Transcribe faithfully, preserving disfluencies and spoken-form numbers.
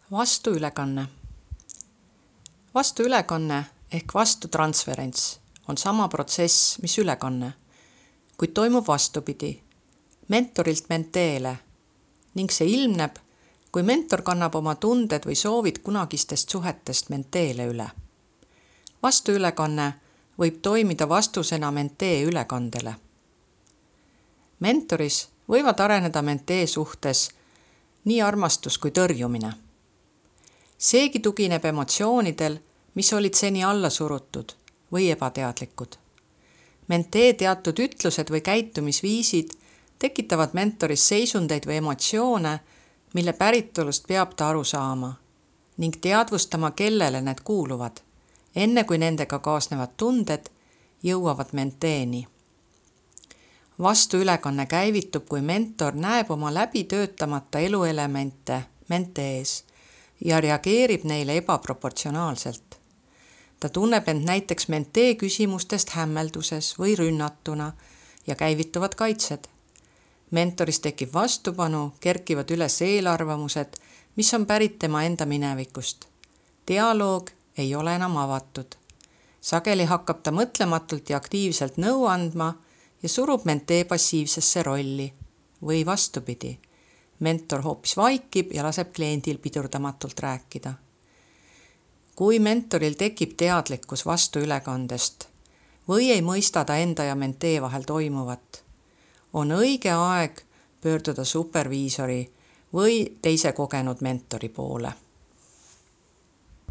Vastuülekanne. Vastuülekanne ehk vastutransferents on sama protsess, mis ülekanne, kuid toimub vastupidi, mentorilt menteele ning see ilmneb, kui mentor kannab oma tunded või soovid kunagistest suhetest menteele üle. Vastuülekanne võib toimida vastusena mentee ülekandele. Mentoris võivad areneda mentee suhtes nii armastus kui tõrjumine. Seegi tugineb emotsioonidel, mis olid seni alla surutud või ebateadlikud. Mentee teatud ütlused või käitumisviisid tekitavad mentoris seisundeid või emotsioone, mille päritolust peab ta aru saama ning teadvustama, kellele need kuuluvad, enne kui nendega kaasnevad tunded jõuavad menteeni. Vastuülekanne käivitub, kui mentor näeb oma läbi töötamata eluelemente mentees ja reageerib neile ebaproportsionaalselt. Ta tunneb end näiteks mentee küsimustest hämmelduses või rünnatuna ja käivituvad kaitsed. Mentoris tekib vastupanu, kerkivad üles eelarvamused, mis on pärit tema enda minevikust. Dialoog ei ole enam avatud. Sageli hakkab ta mõtlematult ja aktiivselt nõu andma ja surub mentee passiivsesse rolli või vastupidi. Mentor hoopis vaikib ja laseb kliendil pidurdamatult rääkida. Kui mentoril tekib teadlikkus vastuülekandest või ei mõista ta enda ja mentee vahel toimuvat, on õige aeg pöörduda superviisori või teise kogenud mentori poole.